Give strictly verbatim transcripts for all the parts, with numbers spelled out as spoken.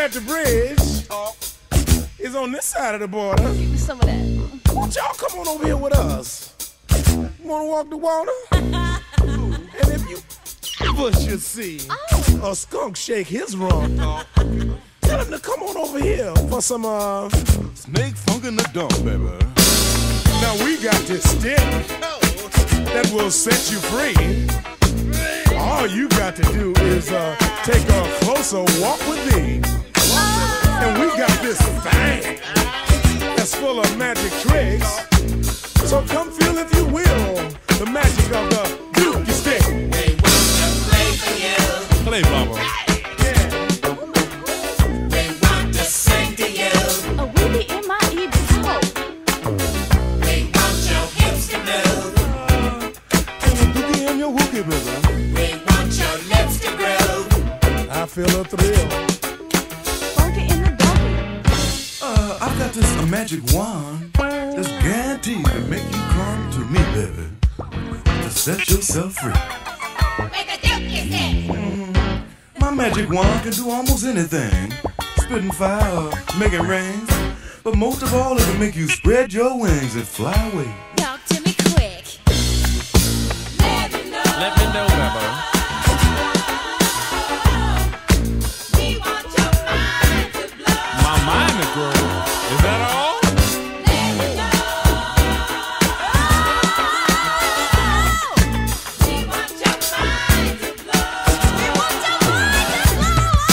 at the bridge is on this side of the border. Give me some of that. Won't y'all come on over here with us? Wanna walk the water? And if you ever should see oh. a skunk shake his rump, tell him to come on over here for some uh snake funk in the dump, baby. Now we got this stick that will set you free. All you got to do is uh, take a closer walk with me. And we got this thing that's full of magic tricks. So come feel, if you will, the magic of the Dookie stick. We want to play for you. Play, Baba. Yeah. We want to sing to you. A weenie in my ear before. We want your hips to move. And a dookie in your wookie, baby. We want your lips to groove. I feel a thrill. Funky in the doggy. Uh, I've got this a magic wand that's guaranteed to make you come to me, baby, to set yourself free. Make a dookie stick. Mm-hmm. My magic wand can do almost anything, spitting fire or making rain. But most of all, it can make you spread your wings and fly away. Talk to me quick. Let me know. Let me know, Baba. We want your mind to blow. My mind is growing. Is that all? Let me know. We want your mind to blow. We want your mind to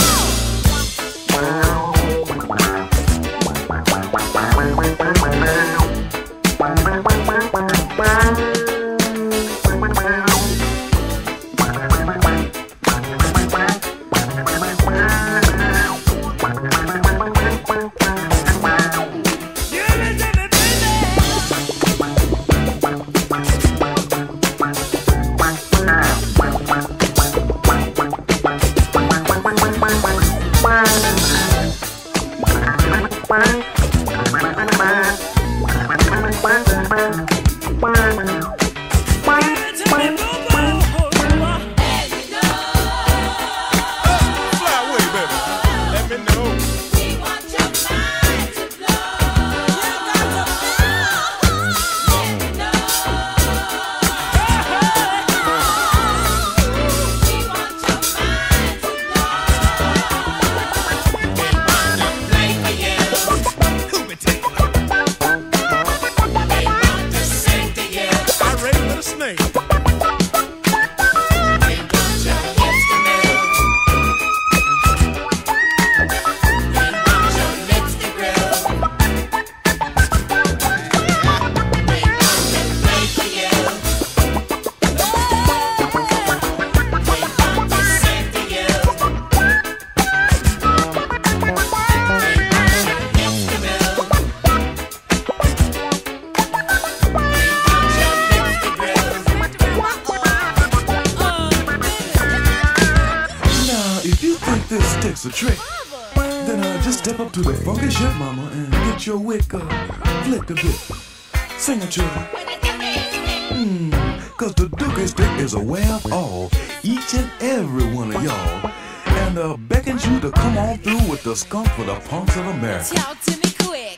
A trick. Then uh, just step up to the funky shit, mama, and get your wick uh, flicked a bit. Sing it to her. Mmm, cause the dookie stick is aware of all, each and every one of y'all, and uh, beckons you to come on through with the skunk for the punks of America. talk to me quick.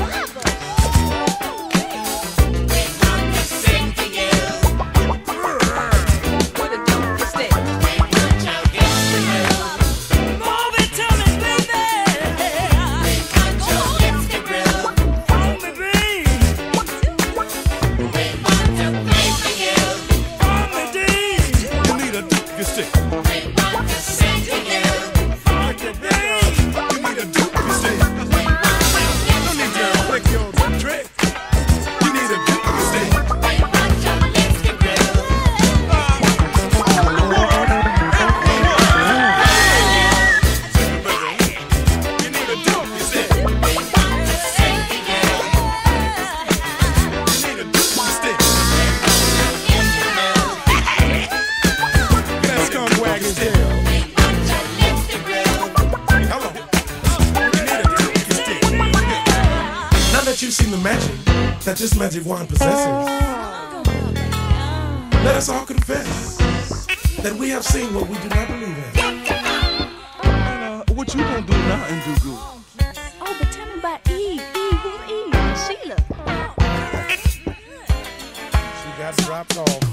Sing to you. seen the magic that this magic wand possesses, let us all confess that we have seen what we do not believe in. And, uh, what you gonna do now and do good? Oh, but tell me about Eve. Eve, who's Eve? Sheila. She got dropped off.